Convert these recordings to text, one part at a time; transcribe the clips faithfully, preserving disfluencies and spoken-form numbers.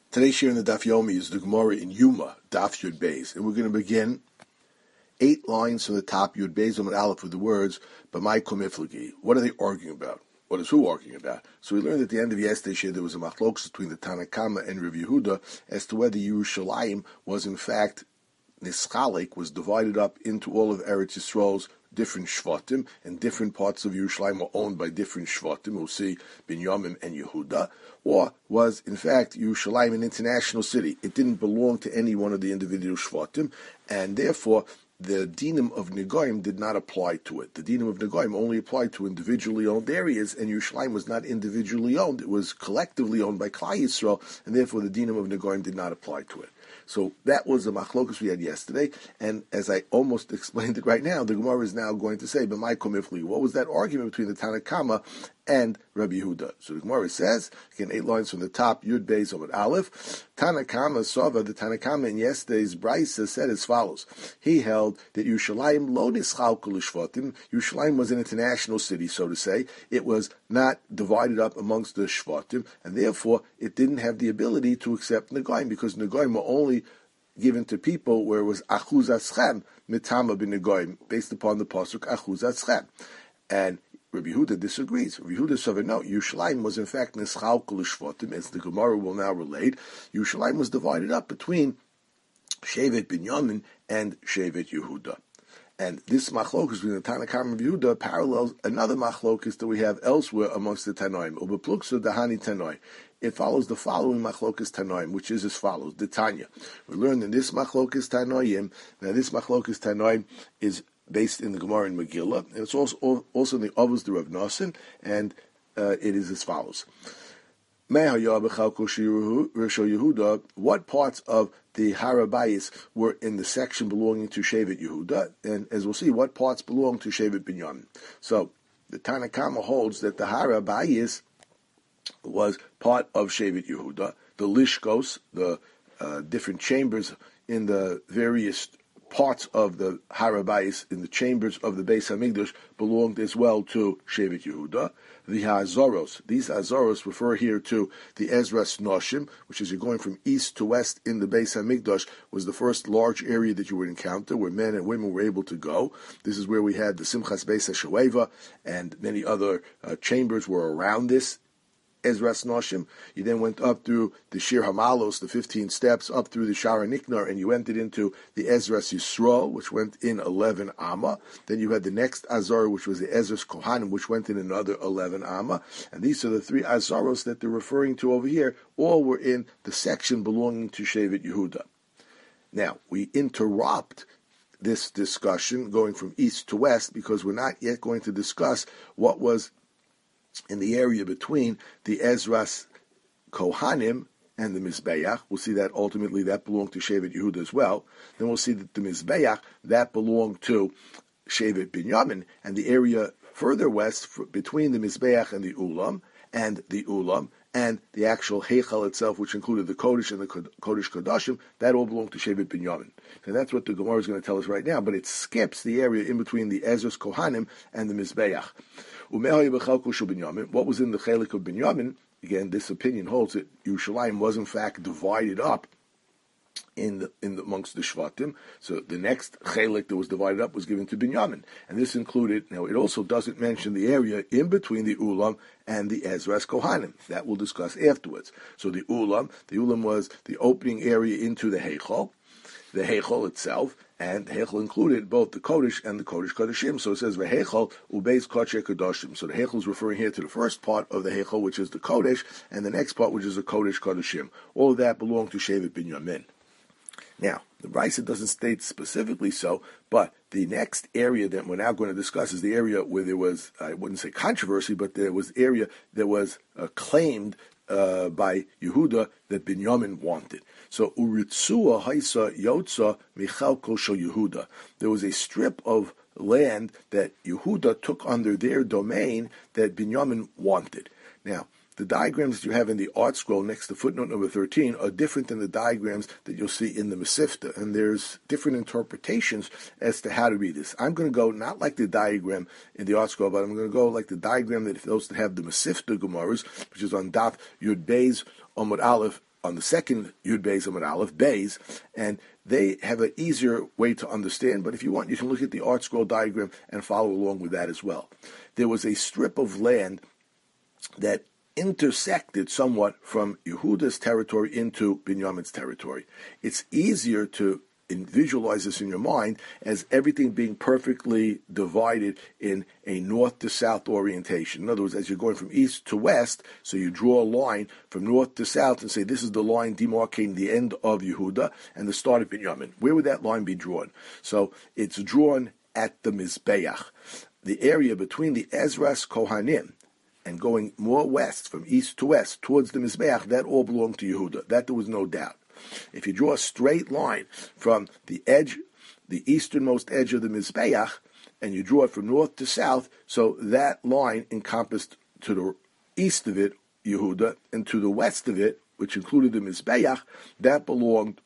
Today's share in the Daf Yomi is the Gemara in Yuma, Daf Yud Beis, and we're going to begin eight lines from the top, Yud Beis Amud Aleph, with the words, B'mai kumiflagi. What are they arguing about? What is who arguing about? So we learned at the end of yesterday's share there was a machlokes between the Tanna Kama and Rav Yehuda as to whether Yerushalayim was in fact nischalik, was divided up into all of Eretz Yisrael's different shvatim, and different parts of Yerushalayim were owned by different shvatim. We'll see Binyamin and Yehuda. Or was, in fact, Yerushalayim an international city? It didn't belong to any one of the individual shvatim, and therefore the dinim of Negoim did not apply to it. The dinim of Negoim only applied to individually owned areas, and Yerushalayim was not individually owned. It was collectively owned by Klal Yisrael, and therefore the dinim of Negoim did not apply to it. So that was the machlokus we had yesterday, and as I almost explained it right now, the Gemara is now going to say, B'mai kumifli. What was that argument between the Tanna Kama and Rabbi Yehuda? So the Gemara says, again, eight lines from the top, Yud Beis Amud Aleph, Tanna Kama Sova, the Tanna Kama in yesterday's Brisa said as follows. He held that Yerushalayim lo nischal kol shvatim. Yerushalayim was an international city, so to say. It was not divided up amongst the shvatim, and therefore it didn't have the ability to accept Negoim, because Negoim were only given to people where it was achuz aschem mitama b'negoim, based upon the pasuk achuz aschem. And Rabbi Yehuda disagrees. Rabbi Yehuda said, no, Yerushalayim was in fact nischal kol shvatim, as the Gemara will now relate. Yerushalayim was divided up between Shevet Binyamin and Shevet Yehuda. And this machlokus between the Tanna Kama and Yehuda parallels another machlokus that we have elsewhere amongst the Tanoim. Ubepluksa dahani Tanoi. It follows the following machlokus Tanoim, which is as follows. The Tanya. We learned in this machlokus Tanoim. Now this machlokus Tanoim is based in the Gemara in Megillah, and it's also also in the Avos the Rav Nosson, and uh, it is as follows. What parts of the Harabayis were in the section belonging to Shevet Yehuda, and as we'll see, what parts belong to Shevet Binyamin. So the Tanna Kama holds that the Harabayis was part of Shevet Yehuda. The Lishkos, the uh, different chambers in the various parts of the Harabayis, in the chambers of the Beis Hamikdash, belonged as well to Shevet Yehuda. The Hazoros, these Hazoros refer here to the Ezras Noshim, which is you're going from east to west in the Beis Hamikdash, was the first large area that you would encounter where men and women were able to go. This is where we had the Simchas Beis HaShoeva, and many other uh, chambers were around this Ezras Noshim. You then went up through the Shir Hamalos, the fifteen steps, up through the Shara Niknar, and you entered into the Ezras Yisrael, which went in eleven Amma. Then you had the next Azor, which was the Ezras Kohanim, which went in another eleven Amma. And these are the three Azoros that they're referring to over here. All were in the section belonging to Shevet Yehuda. Now, we interrupt this discussion going from east to west because we're not yet going to discuss what was in the area between the Ezras Kohanim and the Mizbeach. We'll see that ultimately that belonged to Shevet Yehuda as well. Then we'll see that the Mizbeach, that belonged to Shevet Binyamin, and the area further west between the Mizbeach and the Ulam, and the Ulam, and the actual Heichal itself, which included the Kodesh and the Kodesh Kodashim, that all belonged to Shevet Binyamin. And that's what the Gemara is going to tell us right now, but it skips the area in between the Ezras Kohanim and the Mizbeach. What was in the Chelik of Binyamin? Again, this opinion holds that Yerushalayim was in fact divided up in the, in the, amongst the Shvatim. So the next Chelik that was divided up was given to Binyamin, and this included. Now it also doesn't mention the area in between the Ulam and the Ezras Kohanim. That we'll discuss afterwards. So the Ulam, the Ulam was the opening area into the Heichal, the Heichal itself. And Heichal included both the Kodesh and the Kodesh Kodashim. So it says Veheichal ubeis Kodesh Kodashim. So the Heichal is referring here to the first part of the Heichal, which is the Kodesh, and the next part, which is the Kodesh Kodashim. All of that belonged to Shevet Binyamin. Now, the Brisa doesn't state specifically so, but the next area that we're now going to discuss is the area where there was, I wouldn't say controversy, but there was area that was uh, claimed Uh, by Yehuda that Binyamin wanted. So Uritzua Haisa Yotza Michal Kosho Yehuda. There was a strip of land that Yehuda took under their domain that Binyamin wanted. Now, the diagrams that you have in the art scroll next to footnote number thirteen are different than the diagrams that you'll see in the Mesivta, and there's different interpretations as to how to read this. I'm going to go not like the diagram in the art scroll, but I'm going to go like the diagram that those that have the Mesivta Gemaras, which is on Daf Yud Beis Amud Aleph on the second Yud Beis Amud Aleph, Beis, and they have an easier way to understand, but if you want, you can look at the art scroll diagram and follow along with that as well. There was a strip of land that intersected somewhat from Yehuda's territory into Binyamin's territory. It's easier to visualize this in your mind as everything being perfectly divided in a north to south orientation. In other words, as you're going from east to west, so you draw a line from north to south and say this is the line demarcating the end of Yehuda and the start of Binyamin. Where would that line be drawn? So it's drawn at the Mizbeach, the area between the Ezras Kohanim and going more west, from east to west, towards the Mizbeach. That all belonged to Yehuda. That there was no doubt. If you draw a straight line from the edge, the easternmost edge of the Mizbeach, and you draw it from north to south, so that line encompassed to the east of it, Yehuda, and to the west of it, which included the Mizbeach, that belonged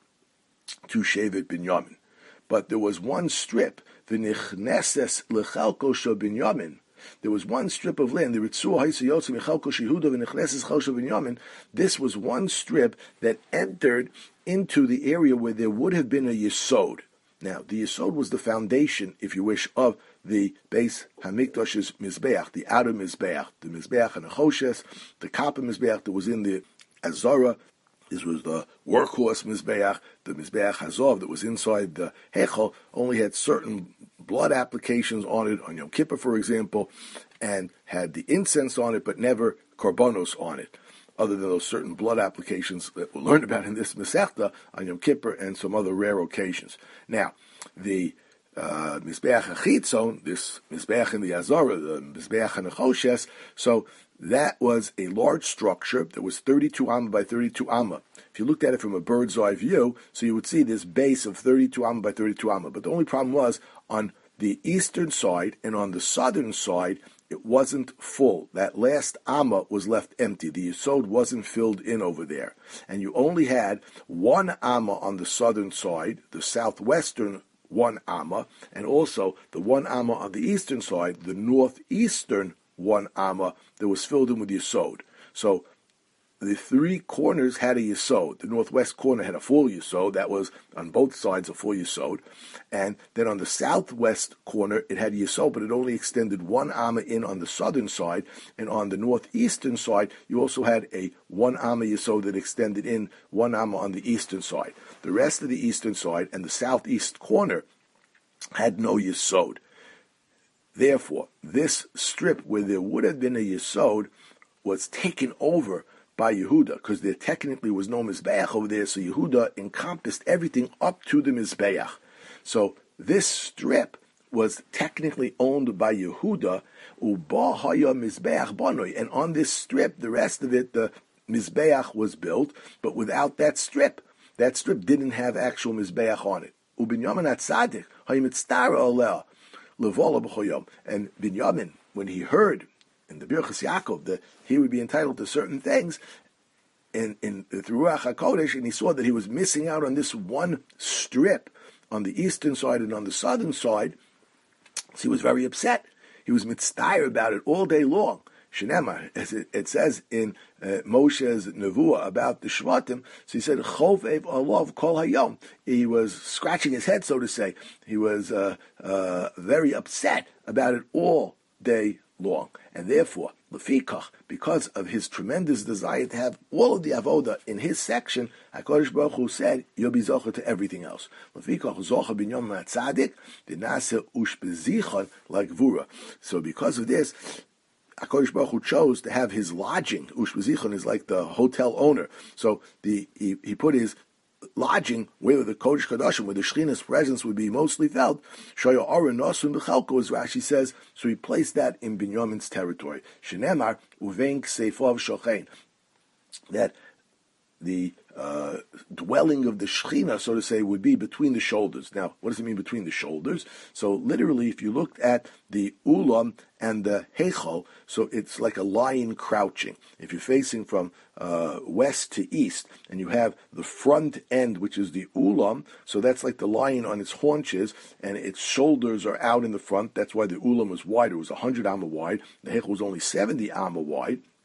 to Shevet Binyamin. But there was one strip, v'nichneses lechalko shel Binyamin. There was one strip of land, the Ritzua Haisayotzi Michalko Shehuda v'Nichneses Chosha Binyamin. This was one strip that entered into the area where there would have been a Yesod. Now, the Yesod was the foundation, if you wish, of the Beis Hamikdash's Mizbeach, the outer Mizbeach, the Mizbeach HaNechoshes, the Kappa Mizbeach that was in the Azara. This was the workhorse Mizbeach. The Mizbeach Hazov that was inside the Hechel only had certain blood applications on it, on Yom Kippur, for example, and had the incense on it, but never korbanos on it, other than those certain blood applications that we'll learn about in this Masechta on Yom Kippur and some other rare occasions. Now, the uh, Mizbeach HaChitzon, this Mizbeach in the Azara, the Mizbeach HaNechoshes, so that was a large structure that was thirty-two amma by thirty-two amma. If you looked at it from a bird's eye view, so you would see this base of thirty-two amma by thirty-two amma. But the only problem was on the eastern side and on the southern side, it wasn't full. That last amma was left empty. The yesod wasn't filled in over there. And you only had one amma on the southern side, the southwestern one amma, and also the one amma on the eastern side, the northeastern one amma that was filled in with yesod. So the three corners had a yesod. The northwest corner had a full yesod. That was on both sides a full yesod. And then on the southwest corner, it had yesod, but it only extended one amma in on the southern side. And on the northeastern side, you also had a one amma yesod that extended in one amma on the eastern side. The rest of the eastern side and the southeast corner had no yesod. Therefore, this strip where there would have been a yesod was taken over by Yehuda, because there technically was no Mizbeach over there, so Yehuda encompassed everything up to the Mizbeach. So this strip was technically owned by Yehuda, Uba Haya Mizbeach Banoi, and on this strip, the rest of it, the Mizbeach was built, but without that strip, that strip didn't have actual Mizbeach on it. Ubinyamin Atzadik, Hayimitstara Aleh, Levola B'choyom, and Binyamin, when he heard in the Birchas Yaakov that he would be entitled to certain things in, in through Ruach HaKodesh, and he saw that he was missing out on this one strip on the eastern side and on the southern side, so he was very upset. He was mitzvah about it all day long. Shenema, as it, it says in uh, Moshe's Nevuah about the Shvatim, so he said, Chovev Alav Kol Hayom. He was scratching his head, so to say. He was uh, uh, very upset about it all day long. And therefore, Lefikach, because of his tremendous desire to have all of the avoda in his section, HaKadosh Baruch Hu said, you'll be zocher to everything else. Lefikach zocher binyom ma'atzadik, v'nase ushbezichon like Gvura. So because of this, HaKadosh Baruch Hu chose to have his lodging. Ushbezichon is like the hotel owner. So the he, he put his lodging where the Kodesh Kodashim, where the Shechina's presence would be mostly felt. Shoya Aron Nosun B'Chalko, as Rashi says, so he placed that in Binyamin's territory. Shenemar Uvein Kseifav Shochein, that the uh, dwelling of the Shechina, so to say, would be between the shoulders. Now, what does it mean between the shoulders? So literally, if you looked at the Ulam and the Heichal, so it's like a lion crouching. If you're facing from uh, west to east, and you have the front end, which is the Ulam, so that's like the lion on its haunches, and its shoulders are out in the front. That's why the Ulam was wide. It was one hundred amma wide. The Heichal was only seventy amma wide.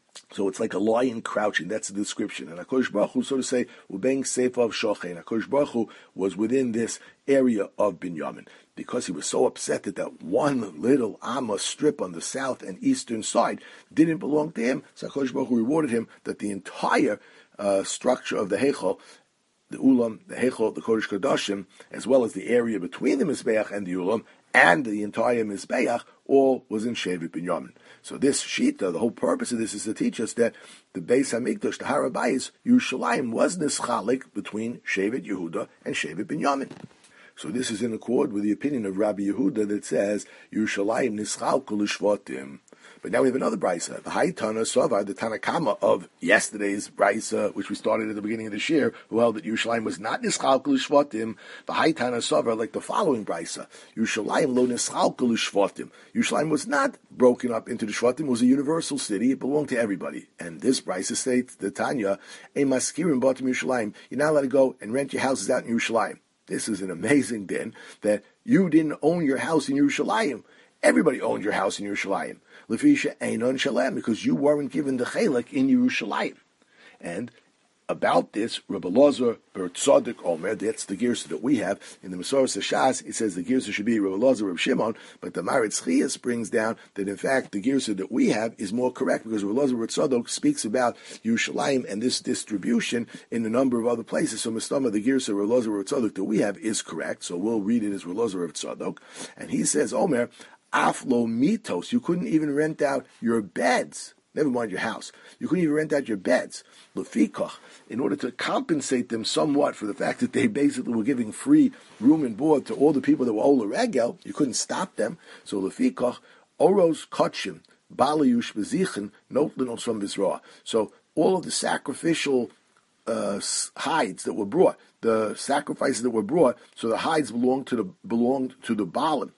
So it's like a lion crouching. That's the description. And HaKadosh Baruch Hu, so to say, Ubein Seifa of Shochein. HaKadosh Baruch Hu was within this area of Binyamin, because he was so upset that that one little Amma strip on the south and eastern side didn't belong to him. So HaKadosh Baruch Hu rewarded him that the entire uh, structure of the Heichal, the Ulam, the Heichal, the Kodesh Kodashim, as well as the area between the Mizbeach and the Ulam, and the entire Mizbeach, all was in Shevet Binyamin. So this Shita, the whole purpose of this is to teach us that the Beis HaMikdash, the Har HaBayis, Yerushalayim, was nischalik between Shevet Yehuda and Shevet Binyamin. So this is in accord with the opinion of Rabbi Yehuda that says Yerushalayim nischal kol shvatim. But now we have another brisa, the Haitana Sovar, the Tanakama of yesterday's brisa, which we started at the beginning of this year, who held that Yerushalayim was not nischal kol shvatim. The Haitana Sovar, like the following brisa, Yerushalayim lo nischal kol shvatim. Yerushalayim was not broken up into the shvatim; it was a universal city; it belonged to everybody. And this brisa states, the Tanya, a maskirim batim Yerushalayim. You're not allowed to go and rent your houses out in Yerushalayim. This is an amazing din that you didn't own your house in Yerushalayim. Everybody owned your house in Yerushalayim. Lefisha einon shalem, because you weren't given the chelek in Yerushalayim. And about this, Rabbi Lazar ber Tzadok Omer, that's the girsa that we have in the Masoras Shas. It says the girsa should be Rabbi Lazar Rabbi Shimon, but the Maritz Chias brings down that in fact the girsa that we have is more correct, because Rabbi Lazar ber Tzadok speaks about Yerushalayim and this distribution in a number of other places. So Mistama, the girsa Rabbi Lazar ber Tzadok that we have is correct. So we'll read it as Rabbi Lazar ber Tzadok, and he says, Omer, Aflo mitos, you couldn't even rent out your beds. Never mind your house. You couldn't even rent out your beds. Lefikach, in order to compensate them somewhat for the fact that they basically were giving free room and board to all the people that were Ola Regel, you couldn't stop them. So lefikach, oros kotchim, balayush bezichen, notlinos from Vizroa. So all of the sacrificial uh, hides that were brought, the sacrifices that were brought, so the hides belonged to the belonged to the Baalim.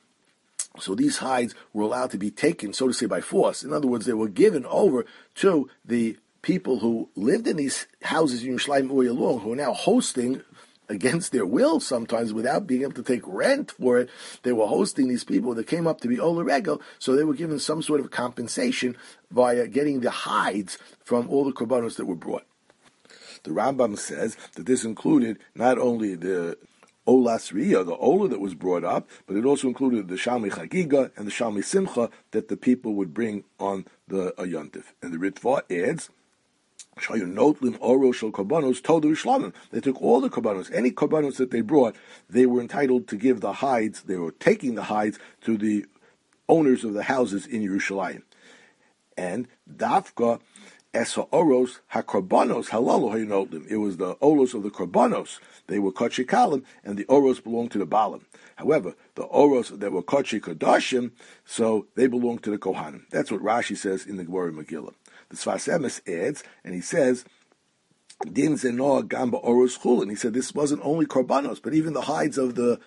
So these hides were allowed to be taken, so to say, by force. In other words, they were given over to the people who lived in these houses in Yerushalayim all year long, who are now hosting, against their will sometimes, without being able to take rent for it. They were hosting these people that came up to be Ola Regel, so they were given some sort of compensation via getting the hides from all the korbanos that were brought. The Rambam says that this included not only the Olas Riyah, the Ola that was brought up, but it also included the Shalmi Chagiga and the Shalmi Simcha that the people would bring on the Yontif. And the Ritva adds, they took all the korbanos, any korbanos that they brought, they were entitled to give the hides, they were taking the hides to the owners of the houses in Yerushalayim. And Dafka Esa Oros HaKorbanos Halalu Haynotim. It was the Oros of the Korbanos. They were Kochi Kalim, and the Oros belonged to the Baalim. However, the Oros that were Kochi Kodashim, so they belonged to the Kohanim. That's what Rashi says in the Gemara Megillah. The Sfas Emes adds, and he says, Din Zenoah Gamba Oros Chulin. He said this wasn't only Korbanos, but even the hides of the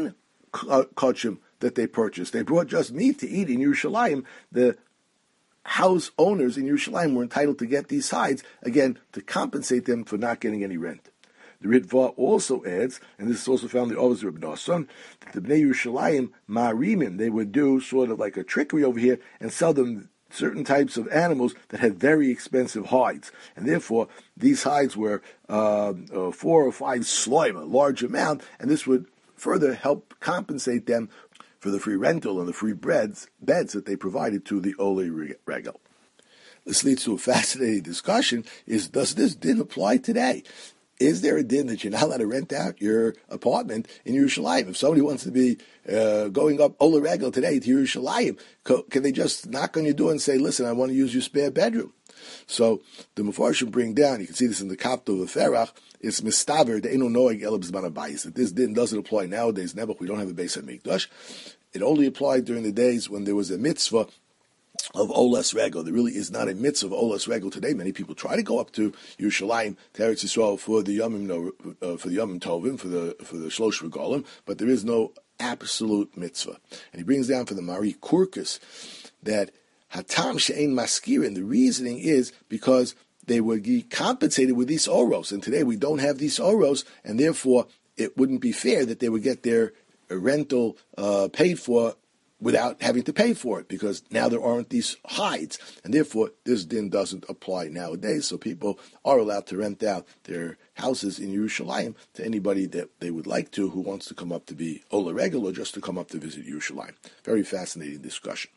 non-Kochim that they purchased. They brought just meat to eat in Yerushalayim. The house owners in Yerushalayim were entitled to get these hides, again, to compensate them for not getting any rent. The Ritva also adds, and this is also found in the Ovos Reb Nosson, that the Bnei Yerushalayim Ma'arimim, they would do sort of like a trickery over here and sell them certain types of animals that had very expensive hides. And therefore, these hides were uh, uh, four or five sloim, a large amount, and this would further help compensate them for the free rental and the free beds, beds that they provided to the Ole Regel. This leads to a fascinating discussion, is does this din apply today? Is there a din that you're not allowed to rent out your apartment in Yerushalayim? If somebody wants to be uh, going up Ole Regel today to Yerushalayim, co- can they just knock on your door and say, listen, I want to use your spare bedroom? So the Mefarshim bring down, you can see this in the Kapto of Ferach, it's mistaver, the Eino Noeg Eleb Zman HaBayis, that this din doesn't apply nowadays, never, we don't have a Beis HaMikdash. It only applied during the days when there was a mitzvah of Olas Regel. There really is not a mitzvah of Olas Regel today. Many people try to go up to Yerushalayim, to Eretz Yisrael for the Yomim, uh, for the Yomim Tovim, for the for the Shlosh Regalim, but there is no absolute mitzvah. And he brings down for the Mari Kurkus that Hatam She'ein Maskirin, the reasoning is because they would be compensated with these oros, and today we don't have these oros, and therefore it wouldn't be fair that they would get their rental uh, paid for without having to pay for it, because now there aren't these hides, and therefore this din doesn't apply nowadays. So people are allowed to rent out their houses in Yerushalayim to anybody that they would like to, who wants to come up to be Ola Regel or just to come up to visit Yerushalayim. Very fascinating discussion.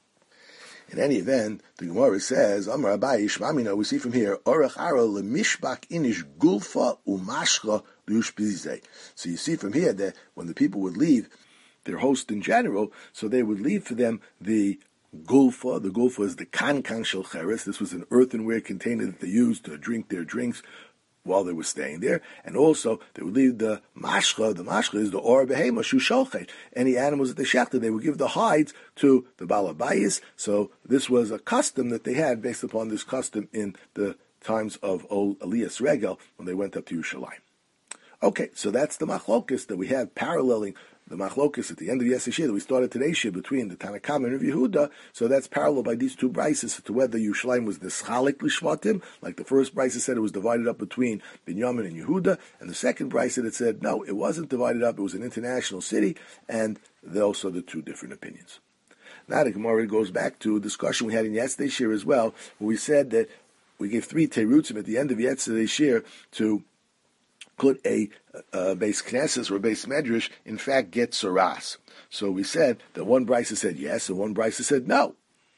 In any event, the Gemara says, Amar Abaye Shmamina, we see from here, Orach Ara lemishbak inish gulfa umashcha liushpizei. So you see from here that when the people would leave their host in general, so they would leave for them the gulfa. The gulfa is the kankan shel cheres. This was an earthenware container that they used to drink their drinks while they were staying there. And also, they would leave the mashcha. The mashcha is the or behema shu sholchet. Any animals that they shechted, they would give the hides to the balabayis. So this was a custom that they had based upon this custom in the times of Ol Elias Regel when they went up to Yerushalayim. Okay, so that's the machlokus that we have paralleling the machlokus at the end of yesterday's shir that we started today's shir between the Tanna Kamma and Rav Yehuda. So that's parallel by these two brises to whether Yerushalayim was nischalik l'shvatim, like the first brisa said it was divided up between Binyamin and Yehuda, and the second brisa that said no, it wasn't divided up, it was an international city, and those are the two different opinions. Now the Gemara goes back to a discussion we had in yesterday's shir as well, where we said that we gave three terutzim at the end of yesterday's shir to could a, a base knesses or a base medrash in fact get saras? So we said that one brisa said yes and one brisa said no.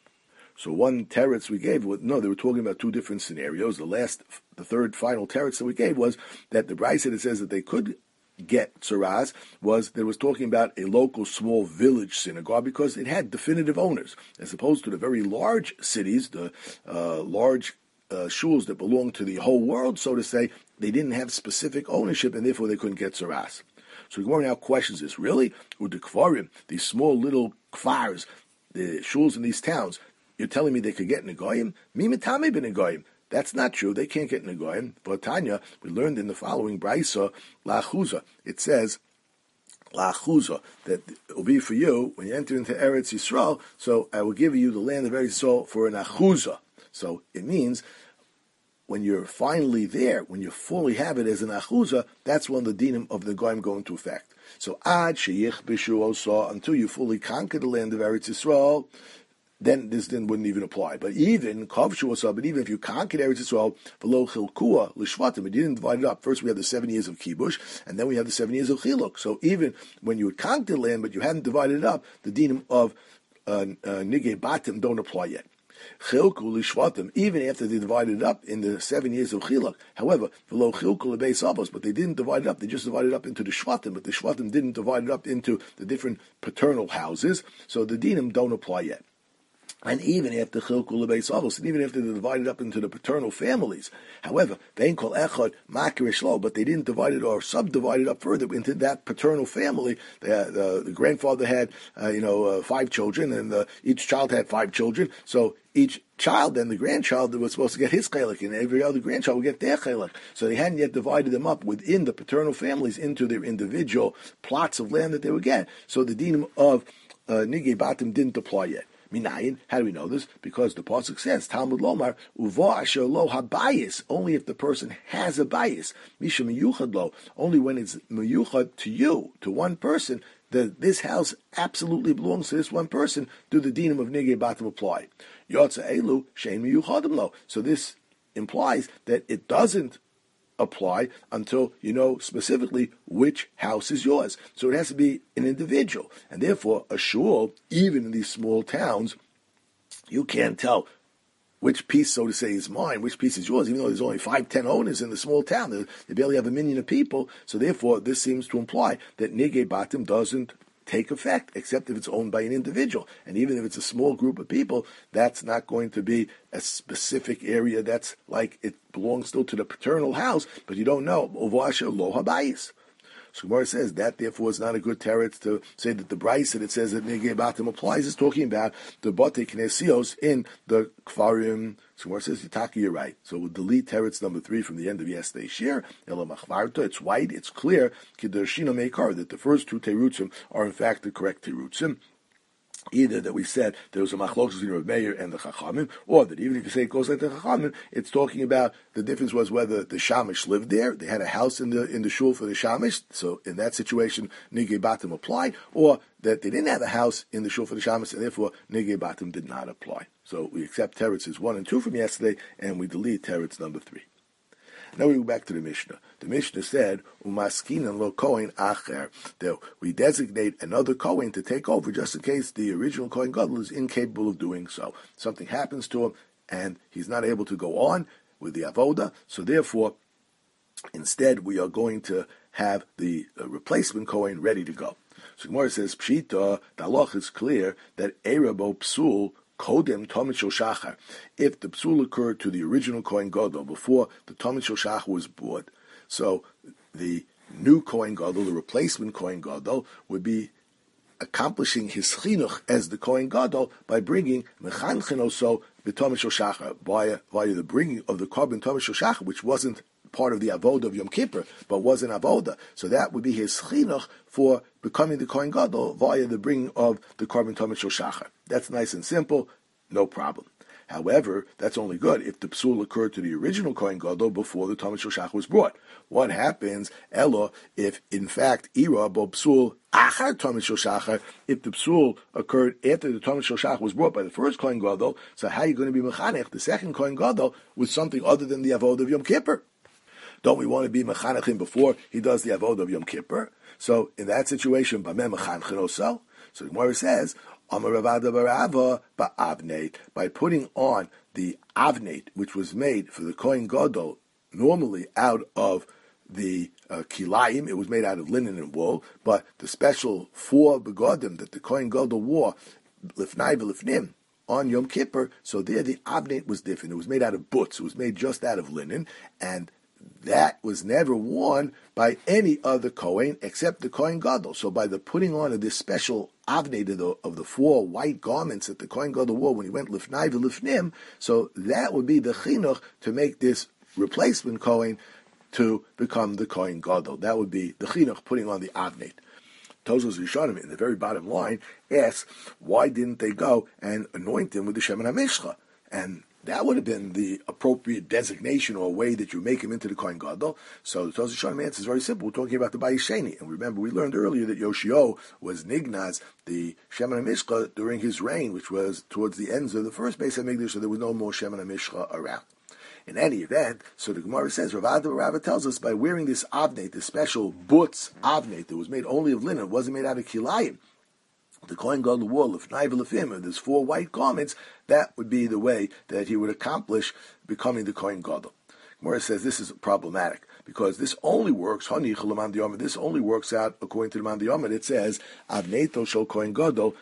So one teretz we gave, no, they were talking about two different scenarios. The last, the third final teretz that we gave was that the brisa that says that they could get saras was that it was talking about a local small village synagogue because it had definitive owners, as opposed to the very large cities, the uh, large Uh, shuls that belong to the whole world, so to say. They didn't have specific ownership, and therefore they couldn't get saras. So the Gemara now questions this: really, Ude Kfarim, these small little kfars, the shuls in these towns, you're telling me they could get negoyim? Mimitame ben negoyim. That's not true. They can't get negoyim. But Tanya, we learned in the following brisa, lachuza. It says, lachuza, that it will be for you when you enter into Eretz Yisrael. So I will give you the land of Eretz Yisrael for an achuza. So it means when you're finally there, when you fully have it as an achuza, that's when the dinim of the goyim go into effect. So ad sheyich bishu osa, until you fully conquer the land of Eretz Yisrael, then this din wouldn't even apply. But even kavshu osa, but even if you conquered Eretz Yisrael, v'lo chilkua l'shvatim, you didn't divide it up. First we have the seven years of kibush, and then we have the seven years of chiluk. So even when you had conquered the land, but you hadn't divided it up, the dinim of uh, uh, nigei batim don't apply yet. Chilku l'shvatim, even after they divided it up in the seven years of chiluk. However, v'lo chilku l'beis avos, but they didn't divide it up. They just divided it up into the shvatim, but the shvatim didn't divide it up into the different paternal houses. So the dinim don't apply yet. And even after chilku l'beis avos, and even after they divided up into the paternal families. However, they ain't call echad makir shlo, but they didn't divide it or subdivide it up further into that paternal family. The, the, the grandfather had, uh, you know, uh, five children, and uh, each child had five children. So each child, then the grandchild, was supposed to get his chelik, and every other grandchild would get their chelik. So they hadn't yet divided them up within the paternal families into their individual plots of land that they would get. So the dinim of uh, nigei batim didn't apply yet. Minayin, how do we know this? Because the pasuk says, Talmud Lomar, uva asher lo habayis, only if the person has a bias. Misha miyuchad lo, only when it's miyuchad to you, to one person, that this house absolutely belongs to this one person, do the dinim of nigei batim apply. Yotza elu, shein miyuchadim lo. So this implies that it doesn't apply until you know specifically which house is yours. So it has to be an individual. And therefore, a shul, even in these small towns, you can't tell which piece, so to say, is mine, which piece is yours, even though there's only five, ten owners in the small town. They, they barely have a million of people. So therefore, this seems to imply that nigei batim doesn't take effect, except if it's owned by an individual. And even if it's a small group of people, that's not going to be a specific area that's like it belongs still to the paternal house, but you don't know. Ovasha lo habayis. So Gemara says that therefore is not a good teretz to say that the brisa that it says that nigei batim applies is talking about the bate knesios in the kfarim. So Gemara says Yitaki, you're right. So we'll delete teretz number three from the end of yesterday's shir. It's white, it's clear, kidershina meikar, that the first two terutzim are in fact the correct terutzim. Either that we said there was a machlokes between Rav Meir and the Chachamim, or that even if you say it goes like the Chachamim, it's talking about the difference was whether the Shamish lived there, they had a house in the in the shul for the Shamish, so in that situation Nigei Batim applied, or that they didn't have a house in the shul for the Shamish, and therefore Nigei Batim did not apply. So we accept teretzes one and two from yesterday, and we delete teretz number three. Now we go back to the Mishnah. The Mishnah said, "Umaskinan lo kohen acher," that we designate another kohen to take over just in case the original kohen gadol is incapable of doing so. Something happens to him, and he's not able to go on with the avoda. So therefore, instead, we are going to have the uh, replacement kohen ready to go. So Gemara says, "Pshita." The halach is clear that erabo psul. Kodem Tomit Shel Shachar. If the psul occurred to the original Kohen Gadol before the Tomit Shel Shachar was bought, so the new Kohen Gadol, the replacement Kohen Gadol, would be accomplishing his chinuch as the Kohen Gadol by bringing Mechanchen also the Tomit Shel Shachar, via, via the bringing of the Korban Tomit Shel Shachar, which wasn't part of the avoda of Yom Kippur, but was an avoda. So that would be his chinuch for becoming the Kohen Gadol via the bringing of the Korban Tomit Shel Shachar. That's nice and simple, no problem. However, that's only good if the psul occurred to the original Kohen Gadol before the Tomit Shel Shachar was brought. What happens, Elo, if in fact ira bo psul achar Tomit Shel Shachar, if the psul occurred after the Tomit Shel Shachar was brought by the first Kohen Gadol, so how are you going to be mechanech the second Kohen Gadol with something other than the avodah of Yom Kippur? Don't we want to be mechanech him before he does the avodah of Yom Kippur? So in that situation, b'meh mechanech also. So the Gemara says, Amar Ravada Barava ba'avnate, by putting on the avnate, which was made for the Kohen Gadol, normally out of the uh, kilayim, it was made out of linen and wool, but the special four begodim that the Kohen Gadol wore, lifnai v'lifnim, on Yom Kippur, so there the avnate was different. It was made out of butz, it was made just out of linen, and that was never worn by any other Kohen except the Kohen Gadol. So by the putting on of this special avnei of the, of the four white garments that the Kohen Gadol wore when he went lifnai v'lifnim, so that would be the chinuch to make this replacement Kohen to become the Kohen Gadol. That would be the chinuch putting on the avnei. Tosfos Rishonim in the very bottom line asks, why didn't they go and anoint him with the Shemen HaMishcha? And that would have been the appropriate designation or way that you make him into the Kohen Gadol. So the Tosfos Rishonim answer is very simple. We're talking about the Bayis Sheni. And remember, we learned earlier that Yoshio was Nignaz, the Shemen HaMishcha, during his reign, which was towards the ends of the first Beis HaMikdash, so there was no more Shemen HaMishcha around. In any event, so the Gemara says, Ravada Rava tells us, by wearing this avnate, this special butz avnate that was made only of linen, it wasn't made out of kilayim, the Kohen Gadol wore lefnai v'lefim, and there's four white garments, that would be the way that he would accomplish becoming the Kohen Gadol. Gemara says this is problematic, because this only works, this only works out according to the Man Diyamid. It says, avneto shel Kohen Gadol,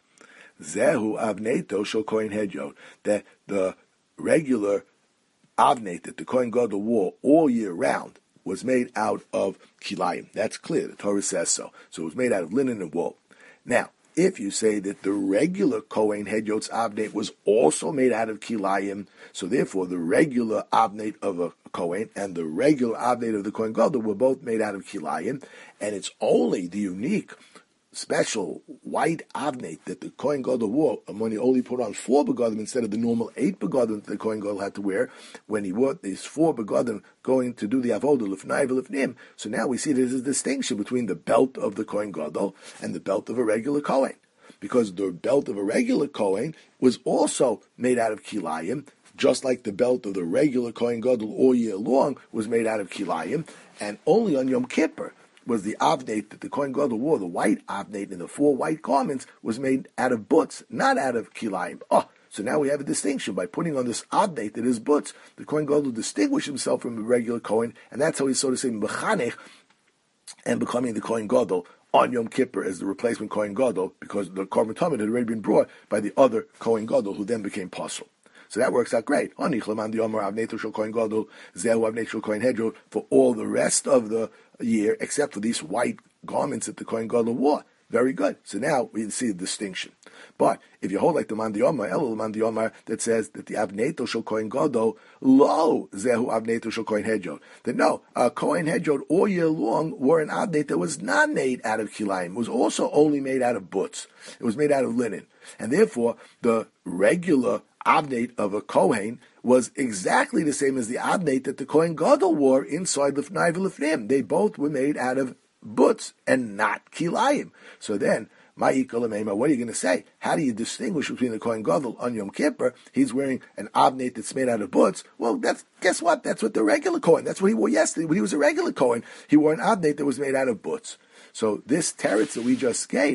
zehu avneto shel Kohen Hedyot, that the regular avnate that the Kohen Gadol wore all year round was made out of kilayim. That's clear, the Torah says so. So it was made out of linen and wool. Now, if you say that the regular Kohen Hedyot's avnate was also made out of kilayim, so therefore the regular avnate of a Kohen and the regular avnate of the Kohen Gadol were both made out of kilayim, and it's only the unique, special white avnate that the Kohen Gadol wore when he only put on four begodim instead of the normal eight begodim that the Kohen Gadol had to wear, when he wore these four begodim going to do the avodah lifnai v'lifnim. So now we see there's a distinction between the belt of the Kohen Gadol and the belt of a regular Kohen, because the belt of a regular Kohen was also made out of kilayim, just like the belt of the regular Kohen Gadol all year long was made out of kilayim, and only on Yom Kippur was the avnate that the Kohen Gadol wore, the white avnate in the four white garments, was made out of butz, not out of kilayim. Oh, so now we have a distinction. By putting on this avnate that is butz, the Kohen Gadol distinguished himself from the regular Kohen, and that's how he's, so to say, mechanech, and becoming the Kohen Gadol on Yom Kippur as the replacement Kohen Gadol, because the Korban Tamid had already been brought by the other Kohen Gadol, who then became pasul. So that works out great. For all the rest of the year, except for these white garments that the Kohen Gadol wore. Very good. So now we see a distinction. But if you hold like the Man Diomar, Elul Man Diomar, that says that the Avneto shel Kohen Gadol, lo zehu Avneto shel Kohen Hedjot. Then no, a Kohen Hedjot all year long wore an Avnet that was not made out of Kilayim. It was also only made out of butz. It was made out of linen. And therefore, the regular Avnet of a Kohen was exactly the same as the Avnet that the Kohen Gadol wore inside Lifnai v'Lifnim. They both were made out of butz and not Kilayim. So then, what are you going to say? How do you distinguish between the Kohen Gadol on Yom Kippur? He's wearing an Avnet that's made out of butz. Well, that's guess what? That's what the regular Kohen. That's what he wore yesterday. When he was a regular Kohen, he wore an Avnet that was made out of butz. So this teretz that we just gave,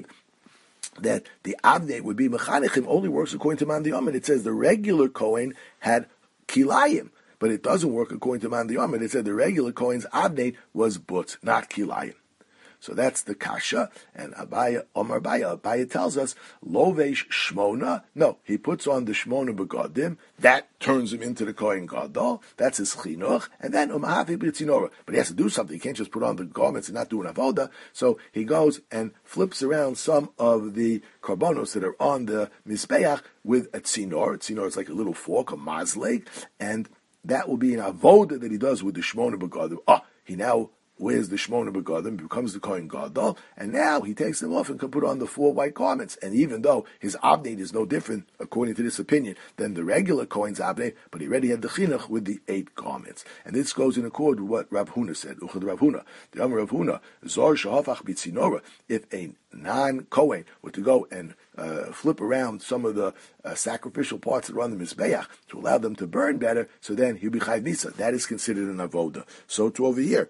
that the Avnet would be Mechanechim, only works according to Man Diomid. It says the regular Kohen had Kilayim, but it doesn't work according to Man Diomid. It said the regular Kohen's Avnet was butz, not Kilayim. So that's the kasha, and Abaya, Omar Abaya, Abaya tells us, Lovesh Shmona, no, he puts on the Shmona Begadim, that turns him into the Kohen Gadol, that's his chinuch, and then Umahafi B'tzinora, but he has to do something, he can't just put on the garments and not do an avoda, so he goes and flips around some of the karbonos that are on the Mizbeach with a tzinor. A tzinor is like a little fork, a mazleg, and that will be an avoda that he does with the Shmona Begadim. Ah, he now wears the Shmona Begadim, becomes the Kohen Gadol, and now he takes them off and can put on the four white garments. And even though his Avnet is no different, according to this opinion, than the regular Kohen's Avnet, but he already had the Chinuch with the eight garments. And this goes in accord with what Rav Huna said. Uchad Rav Huna, the Amar Rav Huna, Zor Shahafach B'tzinora, if a non-Kohen were to go and uh, flip around some of the uh, sacrificial parts that are on the Mizbeach to allow them to burn better, so then he'll be Chayv Nisa. That is considered an Avoda. So to over here,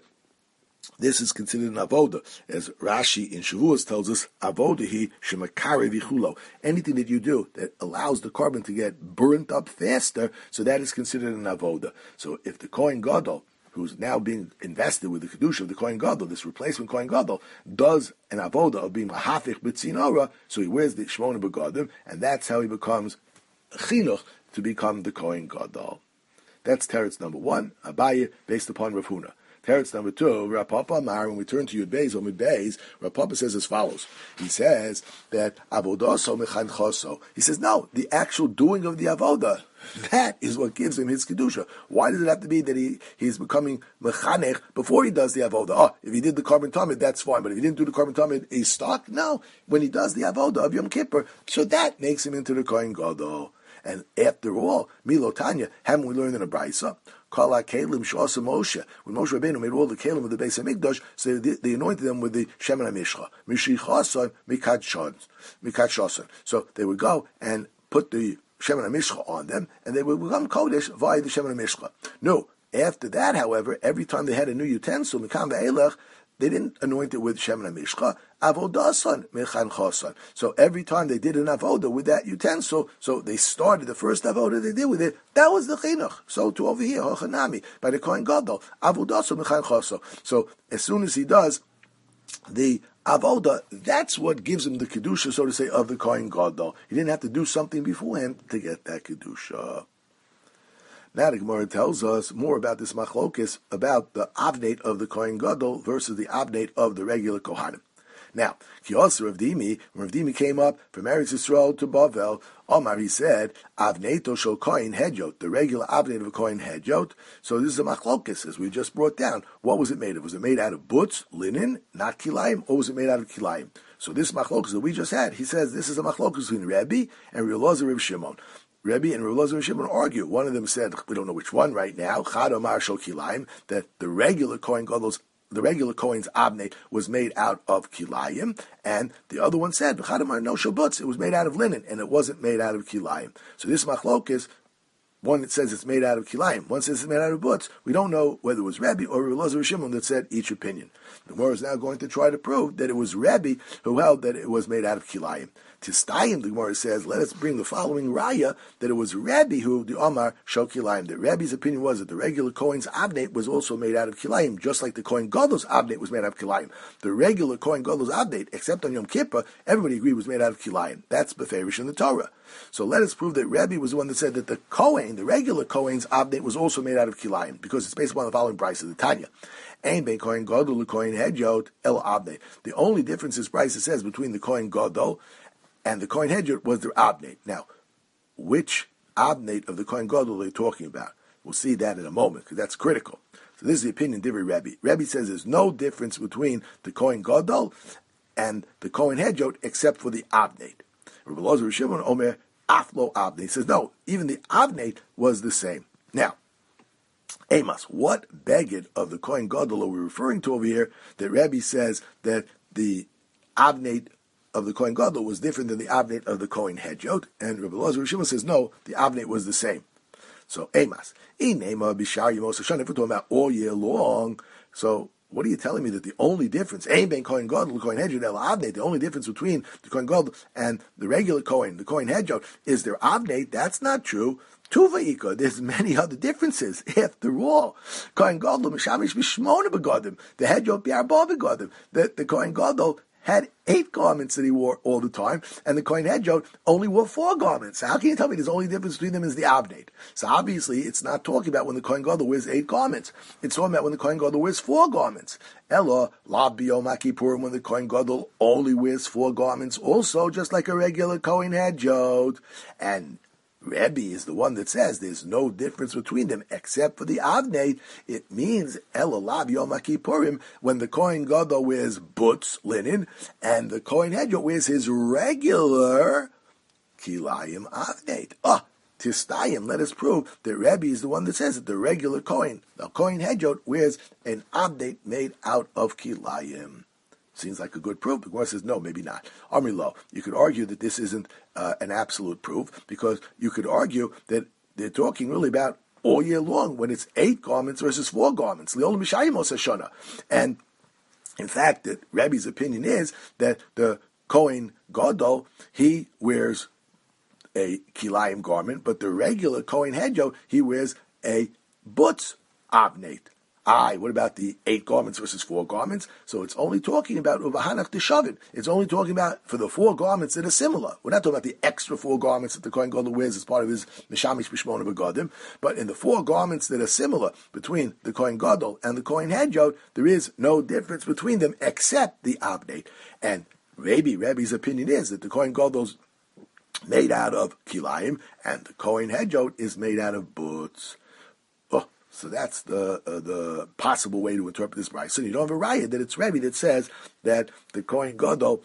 this is considered an avoda, as Rashi in Shavuos tells us, avoda hi shemakare vichulo. Anything that you do that allows the carbon to get burnt up faster, so that is considered an avoda. So if the Kohen Gadol, who's now being invested with the kedusha of the Kohen Gadol, this replacement Kohen Gadol, does an avoda of being mahafich b'tzinora, so he wears the Shmona Begadim, and that's how he becomes chinuch to become the Kohen Gadol. That's teretz number one, Abaye, based upon Rav Huna. Teretz number two, Rav Papa Amar, when we turn to Yud Beis or Mid Beis, Rav Papa says as follows. He says that avodaso mechanchoso. He says, no, the actual doing of the avoda, that is what gives him his kedusha. Why does it have to be that he he's becoming mechanech before he does the avoda? Oh, if he did the carbon tamid, that's fine. But if he didn't do the carbon tamid, he's stuck? No. When he does the avoda of Yom Kippur, so that makes him into the Kohen Gadol. And after all, Milo Tanya, haven't we learned in a Brisa? Kala Kalim Shasa Moshe. When Moshe Rabbeinu made all the Kalim of the Beis Hamikdash, so they, they anointed them with the Shemen HaMishcha. Mishichason Mikad Shason. So they would go and put the Shemen HaMishcha on them, and they would become Kodesh via the Shemen HaMishcha. No, after that, however, every time they had a new utensil, Mikam Ve'elech, they didn't anoint it with Shemen HaMishcha, Avodasan Mechan Chosan. So every time they did an avoda with that utensil, so they started the first avoda they did with it, that was the chinuch. So to over here, Hochanami, by the Kohen Gadol, Avodasan Mechan Chosan. So as soon as he does the avoda, that's what gives him the kedusha, so to say, of the Kohen Gadol. He didn't have to do something beforehand to get that kedusha. Now the Gemara tells us more about this machlokes, about the avnet of the Kohen Gadol versus the avnet of the regular Kohanim. Now, Kiyos Rav Dimi, when Rav Dimi came up from Eretz Yisrael to Bavel, Omar, he said, Avneto shel Kohen Hedyot, the regular avnet of a Kohen Hedyot. So this is a machlokes, as we just brought down. What was it made of? Was it made out of butz, linen, not kilayim, or was it made out of kilayim? So this machlokes that we just had, he says this is a machlokes between Rabbi and Rav Elazar Rav Shimon. Rabbi and Rav Elazar Rav Shimon argue. One of them said, we don't know which one right now, Chad Omar shel kilayim, that the regular Kohen Gadol's the regular Kohen's avnet was made out of kilayim, and the other one said, "V'chadamar no shabutz," it was made out of linen, and it wasn't made out of kilayim. So this machlok is one that says it's made out of kilayim, one says it's made out of butz. We don't know whether it was Rebbe or Elazar Shimon that said each opinion. The Gemara is now going to try to prove that it was Rebbe who held that it was made out of kilayim. Tistayim, the Gemara says, let us bring the following raya, that it was Rebbe who, the Omar, showed kilayim. That Rebbe's opinion was that the regular Kohen's avnet was also made out of kilayim, just like the Kohen Gadol's avnet was made out of kilayim. The regular Kohen Gadol's avnet, except on Yom Kippur, everybody agreed was made out of kilayim. That's beferish in the Torah. So let us prove that Rebbe was the one that said that the Kohen, the regular Kohen's abnate, was also made out of kilayim, because it's based upon the following price of the Tanya. Ein bein Kohen Gadol Kohen Hedyot el abnate. The only difference this price says between the Kohen Gadol and the Kohen Hedyot was their abnate. Now, which abnate of the Kohen Gadol are they talking about? We'll see that in a moment, because that's critical. So this is the opinion of Divrei Rebbe. Rebbe says there's no difference between the Kohen Gadol and the Kohen Hedyot except for the abnate. Rabbi Elazar Shimon Omer Aflo abnate. He says no, even the abnate was the same. Now, Amos, what beged of the Kohen Gadol are we referring to over here that Rebbe says that the abnate of the Kohen Gadol was different than the abnate of the Kohen Hedyot? And Rabbi Elazar Shimon says no, the abnate was the same. So Amos, Inema Bishar Yemos Hashanah, if we're talking about all year long, so what are you telling me that the only difference, Ein bein Kohen Gadol Kohen Hedyot el abnate, the only difference between the Kohen Gadol and the regular Kohen, the Kohen Hedyot, is their abnate? That's not true. Tuvaika, there's many other differences. After all, Kohen Gadol Mishamish Bishmona begodim, the Hedyot Biarba begodim. The the Kohen Gadol had eight garments that he wore all the time, and the Kohen Hedyot only wore four garments. So how can you tell me there's only difference between them is the abnate? So obviously, it's not talking about when the Kohen Gadol wears eight garments. It's talking about when the Kohen Gadol wears four garments. Ella, la biyom Kippurim, when the Kohen Gadol only wears four garments, also just like a regular Kohen Hedyot. And Rebbe is the one that says there's no difference between them except for the abnate. It means Ela Lav Yom Kippurim, when the Kohen Gadol wears butz, linen, and the Kohen Hedyot wears his regular kilayim abnate. Ah, Tistayim, let us prove that Rebbe is the one that says that the regular Kohen, the Kohen Hedyot, wears an abnate made out of kilayim. Seems like a good proof. The Gemara says, no, maybe not. Amri lo. You could argue that this isn't uh, an absolute proof, because you could argue that they're talking really about all year long when it's eight garments versus four garments. Le'olam Mishayimos Hashana. And in fact, that Rebbe's opinion is that the Kohen Gadol, he wears a kilayim garment, but the regular Kohen Hedyot, he wears a butz abnate. Aye, what about the eight garments versus four garments? So it's only talking about Uvahanach Deshavin. It's only talking about for the four garments that are similar. We're not talking about the extra four garments that the Kohen Gadol wears as part of his Mishamish Bishmona Begadim. But in the four garments that are similar between the Kohen Gadol and the Kohen Hedyot, there is no difference between them except the abnate. And Rebbe, Rebbe's opinion is that the Kohen Gadol's made out of kilayim and the Kohen Hedyot is made out of butz. So that's the uh, the possible way to interpret this brayso. So you don't have a raya that it's Rebbe that says that the Kohen Gadol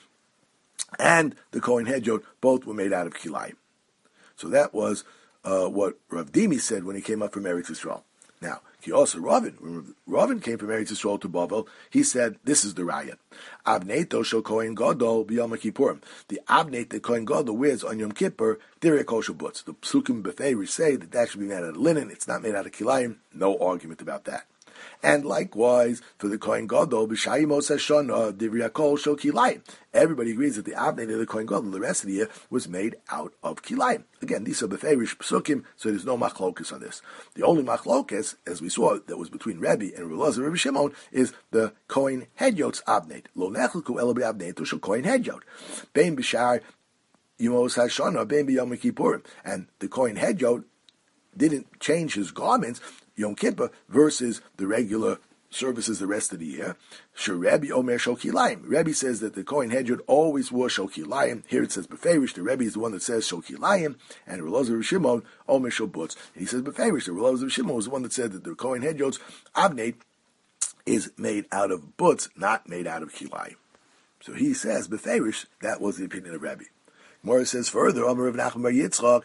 and the Kohen Hedyot both were made out of kilayim. So that was uh, what Rav Dimi said when he came up from Eretz Yisrael. Now, he also Ravin, when Ravin came from Eretz Yisrael to Bavel, he said, this is the raya. Abneito shel Kohen Gadol b'Yom Kippurim. The abnate that Kohen Gadol wears on Yom Kippur, direi kol shel butz. The psukim beferish say that that should be made out of linen. It's not made out of kilayim. No argument about that. And likewise, for the Kohen Gadol, b'shayimos hashana divrei kol shel kilayim. Everybody agrees that the abnate of the Kohen Gadol the rest of the year was made out of kilayim. Again, these are beferish psukim, so there's no machlokas on this. The only machlokas, as we saw, that was between Rebbe and Rabbi Elazar Rabbi Shimon, is the Kohen Hedyot's abnate. Lo nechelku elo b'abnate shel Kohen Hedyot. Bein b'shar yimos hashana bein b'yom kippurim. And the Kohen Hedyot didn't change his garments Yom Kippur versus the regular services the rest of the year. Rebbe Omer Shokilayim. Rebbe says that the Kohen Hedyot always wore Shokilayim. Here it says Beferish. The Rebbe is the one that says Shokilayim, and Rabbi Elazar Shimon Omer Shobutz. He says Beferish. The Rabbi Elazar Shimon was the one that said that the Kohen Hedyot's abnate is made out of butz, not made out of kilayim. So he says Beferish. That was the opinion of Rebbe. Gemara says further, Amar Rav Nachman bar Yitzchak.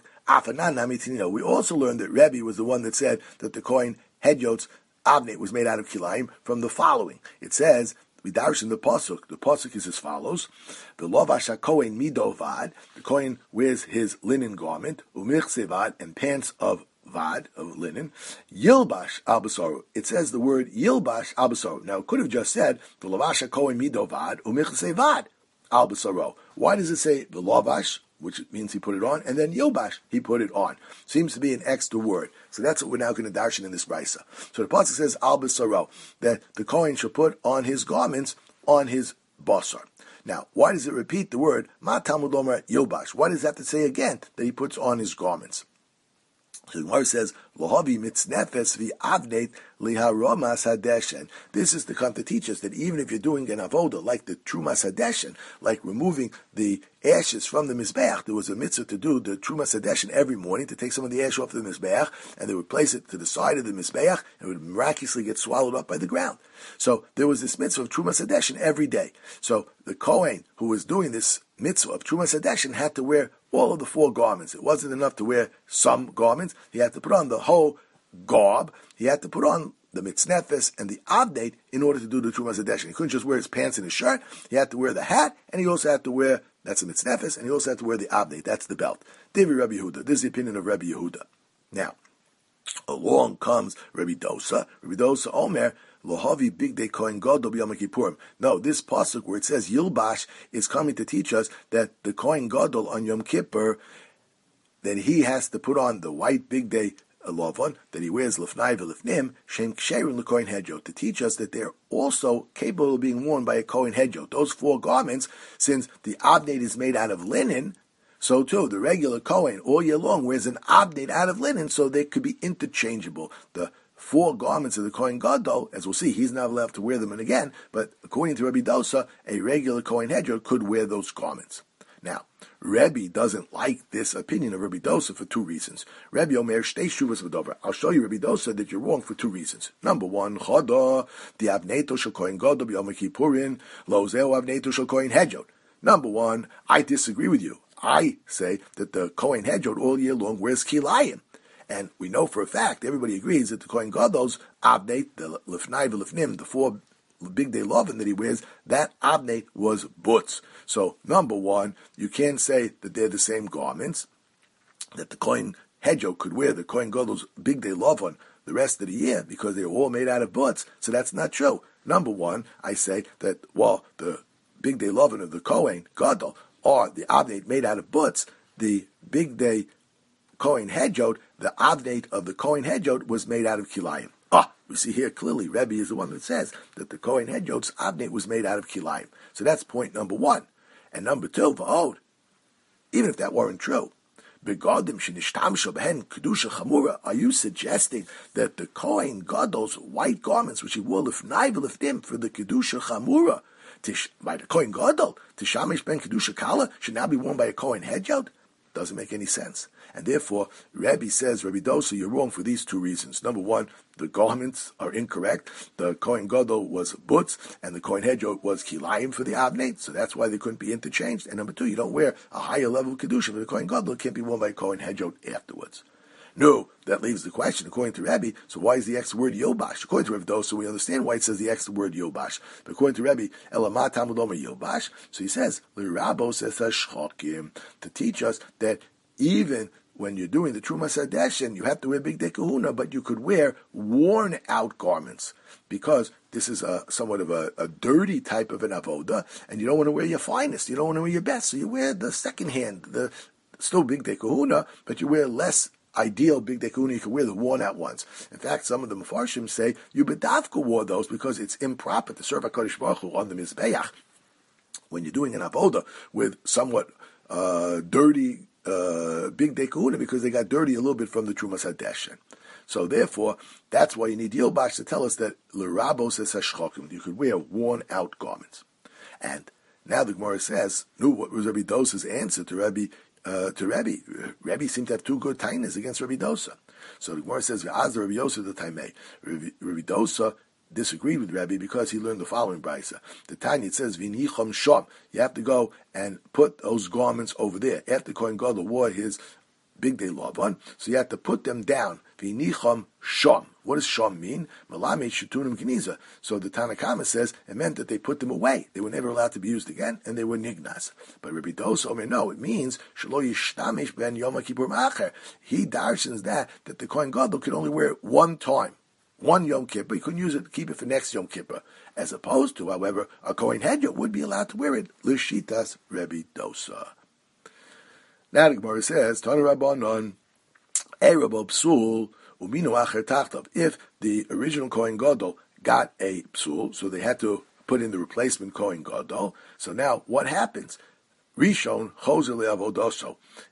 We also learned that Rebbe was the one that said that the Kohen Hedyot's abnate was made out of kilayim from the following. It says, we darshan in the pasuk. The pasuk is as follows: the lovash hakohen midovad. The Kohen wears his linen garment, umichsevad, and pants of vad, of linen. Yilbash al basaru. It says the word yilbash al basaru. Now it could have just said the lovash hakohen midovad umichsevad al basaru. Why does it say the lovash, which means he put it on, and then Yobash, he put it on? Seems to be an extra word. So that's what we're now going to darshan in this brisa. So the pasuk says, Al B'Saro, that the Kohen should put on his garments, on his basar. Now, why does it repeat the word ma Talmud Omer Yilbash? Why does that have to say again that he puts on his garments? So the Gemara says, Lohavi mitznefes v'avneit liharomas hadeshen. This is to come to teach us that even if you're doing an avoda, like the trumas hadeshen, like removing the ashes from the mizbeach, there was a mitzvah to do the trumas hadeshen every morning, to take some of the ash off the mizbeach, and they would place it to the side of the mizbeach, and it would miraculously get swallowed up by the ground. So there was this mitzvah of trumas hadeshen every day. So the Kohen who was doing this mitzvah of trumas hadeshen had to wear all of the four garments. It wasn't enough to wear some garments. He had to put on the whole garb. He had to put on the mitznefes and the abdate in order to do the trumas hadeshen. He couldn't just wear his pants and his shirt. He had to wear the hat, and he also had to wear, that's the mitznefes, and he also had to wear the abdate. That's the belt. Divi Rabbi Yehuda. This is the opinion of Rabbi Yehuda. Now, along comes Rabbi Dosa. Rabbi Dosa Omer, Lohavi big day Kohen Gadol b'Yom Kippurim. No, this pasuk where it says Yilbash is coming to teach us that the Kohen Gadol on Yom Kippur, that he has to put on the white big day lovon, that he wears lefnai v'lefnim, shem ksherim l'Kohen Hedjot, to teach us that they're also capable of being worn by a Kohen Hedjot. Those four garments, since the abnate is made out of linen, so too, the regular Kohen all year long wears an abnate out of linen, so they could be interchangeable. The four garments of the Kohen Gadol, as we'll see, he's not allowed to wear them again, but according to Rabbi Dosa, a regular Kohen Hedjot could wear those garments. Now, Rebbe doesn't like this opinion of Rabbi Dosa for two reasons. Rebbe Omer shtei shuvas v'dover. I'll show you, Rabbi Dosa, that you're wrong for two reasons. Number one, Chada, the avneto shel Kohen Gadol b'Yom Kippurin, lo zeu avneto shel Kohen Hedjot. Number one, I disagree with you. I say that the Kohen Hedjot all year long wears kilayim. And we know for a fact, everybody agrees that the Kohen Gadol's abnate, the lefnai v'lefnim, the four big day lovin that he wears, that abnate was butz. So, number one, you can't say that they're the same garments, that the Kohen Hedjot could wear the Kohen Gadol's big day lovin the rest of the year, because they're all made out of butz. So that's not true. Number one, I say that, while the big day lovin of the Kohen Gadol are the abnate made out of butz, the big day Kohen Hedjot, the abnate of the Kohen Hedjot was made out of kilayim. Ah, we see here clearly, Rebbe is the one that says that the Kohen Hedjot's abnate was made out of kilayim. So that's point number one. And number two, v'od, even if that weren't true, begadim shenishtamshu behen kedusha chamura, are you suggesting that the Kohen Gadol's white garments, which he wore lifnai v'lifnim for the kedusha chamura, by the Kohen Gadol, tishamish ben kedusha kala, should now be worn by a Kohen Hedjot? Doesn't make any sense. And therefore, Rebbe says, Rebbe Dosa, you're wrong for these two reasons. Number one, the garments are incorrect. The Kohen Gadol was butz, and the Kohen Hedjot was kilayim for the abnate, so that's why they couldn't be interchanged. And number two, you don't wear a higher level of kedusha for the Kohen Gadol. It can't be worn by a Kohen Hedjot afterwards. No, that leaves the question, according to Rebbe, so why is the extra word Yilbash? According to Rebbe Dosa, we understand why it says the extra word Yilbash. But according to Rebbe, Elamat Talmud Omer Yilbash, so he says, L'Rabo says Hashchokim, to teach us that even when you're doing the Trumas Hadeshen, you have to wear Big Day Kahuna, but you could wear worn-out garments, because this is a somewhat of a, a dirty type of an avoda, and you don't want to wear your finest, you don't want to wear your best, so you wear the second hand, the still Big Day Kahuna, but you wear less ideal Big Day Kahuna. You can wear the worn-out ones. In fact, some of the Mefarshim say you bedavka wore those because it's improper to serve HaKadosh Baruch Hu on the Mizbeach when you're doing an avoda with somewhat uh, dirty Uh, Big Day Kahuna, because they got dirty a little bit from the Trumas Hadeshen. So therefore, that's why you need Yilbash to tell us that L'Rabo says Hashchokim, you could wear worn out garments. And now the Gemara says, no, what was Rabbi Dosa's answer to Rabbi uh, to Rabbi? Rabbi seemed to have two good tainas against Rabbi Dosa. So the Gemara says, V'az Rabbi Dosa the taimei. Rabbi Dosa disagreed with Rabbi because he learned the following brisa. The Tanya, it says, V'nicham shom. You have to go and put those garments over there. After Kohen Gadol wore his Big Day Lavan, so you have to put them down. V'nicham shom. What does shom mean? Malamed shetunim geniza. So the Tanakama says it meant that they put them away. They were never allowed to be used again, and they were nignas. But Rabbi Dosa, no, it means shelo yishtamish ben Yom Kippur ma'acher. He darshans that that the Kohen Gadol could only wear it one time. One Yom Kippur, you couldn't use it, keep it for next Yom Kippur. As opposed to, however, a Kohen Hedjot would be allowed to wear it. L'shitas Rebbe Dosa. Now the Gemara says, Tana Rabbanon, Erabo Psul, Uminu Acher Tachtav. If the original Kohen Gadol got a Psul, so they had to put in the replacement Kohen Gadol. So now what happens? Rishon choser le'avodaso.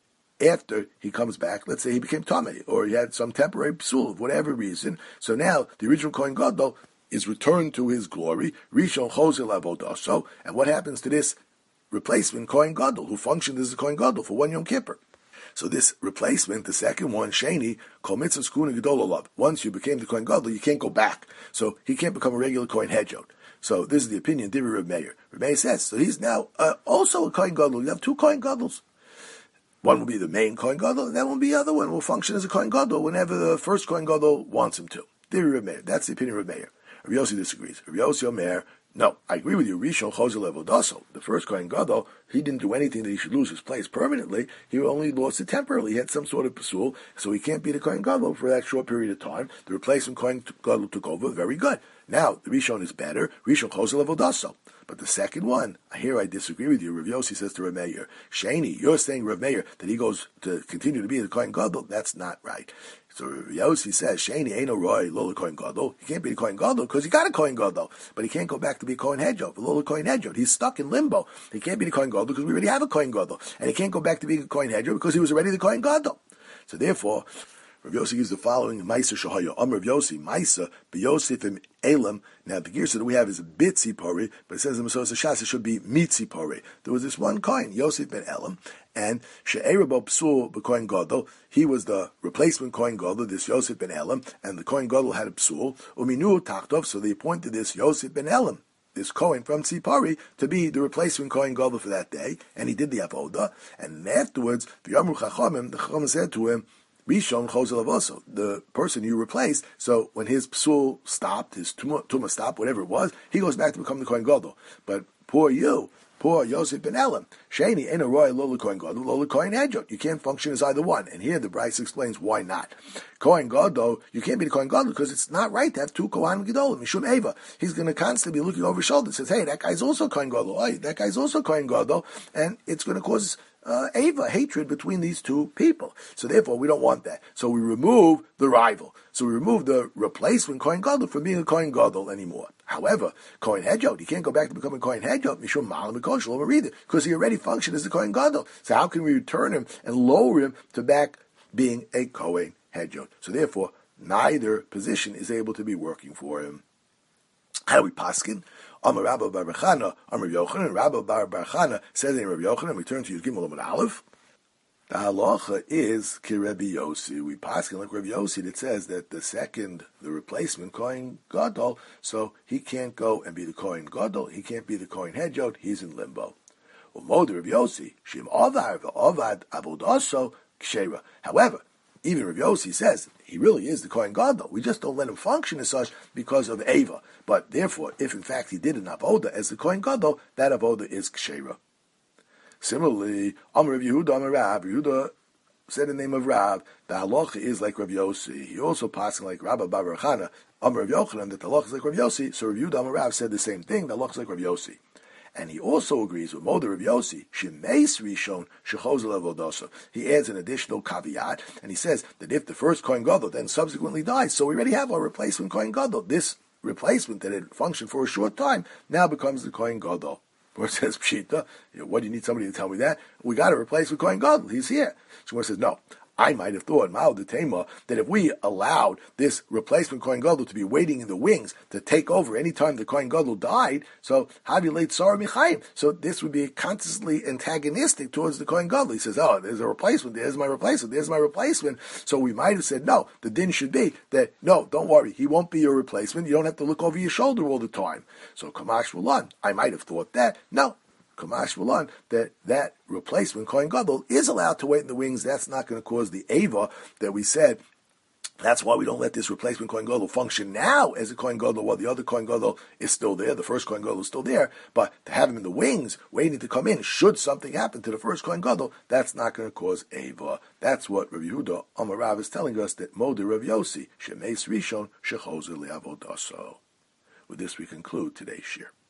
After he comes back, let's say he became Tameh, or he had some temporary psul of whatever reason. So now the original Kohen Gadol is returned to his glory. Rishon choser le'avodaso. And what happens to this replacement Kohen Gadol, who functioned as a Kohen Gadol for one Yom Kippur? So this replacement, the second one, Sheni, Kol Mitzvah Skuna Gedol Olav. Once you became the Kohen Gadol, you can't go back. So he can't become a regular Kohen Hedjot. So this is the opinion, Divrei Reb Meir. Reb Meir says, so he's now uh, also a Kohen Gadol. You have two Kohen Gadol. One will be the main Kohen Gadol, and that will be the other one will function as a Kohen Gadol whenever the first Kohen Gadol wants him to. Divrei Reb Meir. That's the opinion of Reb Meir. Reb Yossi disagrees. Reb Yossi Omer, no, I agree with you. Rishon choser le'avodaso. The first Kohen Gadol, he didn't do anything that he should lose his place permanently. He only lost it temporarily. He had some sort of pasul, so he can't be the Kohen Gadol for that short period of time. The replacement Kohen Gadol took over. Very good. Now the Rishon is better. Rishon choser le'avodaso. But the second one, here I disagree with you. Rav Yossi says to Rav Meir, Sheni, you're saying Rav Meir that he goes to continue to be the Kohen Gadol. That's not right. So Rav Yossi says, Sheni ain't no roy lola Kohen Gadol. He can't be the Kohen Gadol because he got a Kohen Gadol, but he can't go back to be a Kohen Hedjot. Lola Kohen Hedjot. He's stuck in limbo. He can't be the Kohen Gadol because we already have a Kohen Gadol, and he can't go back to being a Kohen Hedjot because he was already the Kohen Gadol. So therefore, Rav Yossi gives the following: Ma'aser Shahaya Am Rav Yossi Ma'aser BeYosifim Elam. Now the girsa that we have is Bitzi Pori, but it says in Masos Shas it should be Mitzi Pori. There was this one Kohen, Yosef ben Elam, and She'erabo Psul b'Kohen Gadol. He was the replacement Kohen Gadol, this Yosef ben Elam, and the Kohen Gadol had a Psul. Uminu Tachtov, so they appointed this Yosef ben Elam, this Kohen from Tzipori, to be the replacement Kohen Gadol for that day, and he did the avoda. And afterwards, the Yamru Chachamim, the Chachamim said to him, Rishon choser le'avodaso, the person you replaced. So when his psul stopped, his tumah stopped, whatever it was, he goes back to become the Kohen Gadol. But poor you, poor Yosef ben Elam, Sheni ain't a royal lola Kohen Gadol, lola Kohen Hedjot. You can't function as either one. And here the Bryce explains why not. Kohen Gadol, you can't be the Kohen Gadol because it's not right to have two Kohen Gadol. Mishum Eva, he's going to constantly be looking over his shoulder. Says, hey, that guy's also Kohen Gadol. Hey, that guy's also Kohen Gadol, and it's going to cause Uh, Ava, hatred between these two people. So therefore, we don't want that. So we remove the rival. So we remove the replacement Kohen Gadol from being a Kohen Gadol anymore. However, Kohen Hedjot, he can't go back to becoming Kohen Hedjot, Mishum Malam Mikol Shalom Arida, because he already functioned as a Kohen Gadol. So how can we return him and lower him to back being a Kohen Hedjot? So therefore, neither position is able to be working for him. How do we paskin? Amar Rabba Bar Bachana, Amar Yochanan, Rabba Bar Bachana says in Rabbi Yochanan, we turn to Yud Gimel Aleph. The halacha is ki Rabbi Yossi. We paskin like Rabbi Yossi that says that the second, the replacement Kohen Gadol, so he can't go and be the Kohen Gadol, he can't be the Kohen Hedjot, he's in limbo. Umod Rabbi Yossi, Shim Ovar Ovad Avodaso Kshera. However, even Rav Yossi says he really is the Kohen Gadol. We just don't let him function as such because of Ava. But therefore, if in fact he did an avoda as the Kohen Gadol, that avoda is kshera. Similarly, Amar Rav Yehuda, Amar Rab, Yehuda said the name of Rab, the halacha is like Rav Yossi. He also passed like Rabba Bar Bachana, Amar Rav Yochanan, that the halacha is like Rav Yossi. So Rav Yehuda, Amar Rab said the same thing. The halacha is like Rav Yossi. And he also agrees with Moder Rav Yossi, Shemeis Rishon Shechozel Avodosa. He adds an additional caveat, and he says that if the first Kohen Gadol then subsequently dies, so we already have our replacement Kohen Gadol. This replacement that had functioned for a short time now becomes the Kohen Gadol. Or it says Pshita, you know, what do you need somebody to tell me that? We got to replace with Kohen Gadol. He's here. So he says, no. I might have thought, Ma'al Detema, that if we allowed this replacement Kohen Gadol to be waiting in the wings to take over any time the Kohen Gadol died, so Havi Leit Sarah Michayim. So this would be constantly antagonistic towards the Kohen Gadol. He says, oh, there's a replacement, there's my replacement, there's my replacement. So we might have said, no, the din should be that, no, don't worry, he won't be your replacement, you don't have to look over your shoulder all the time. So Kamash Wulan, I might have thought that, no. Kamash Wulan, that that replacement Kohen Gadol is allowed to wait in the wings. That's not going to cause the Ava that we said. That's why we don't let this replacement Kohen Gadol function now as a Kohen Gadol while the other Kohen Gadol is still there. The first Kohen Gadol is still there, but to have him in the wings waiting to come in, should something happen to the first Kohen Gadol, that's not going to cause Ava. That's what Rav Yehuda Amar Rav is telling us, that Moder Rav Yossi Shemeis Rishon Shechozer Le'avodaso. With this we conclude today's shir.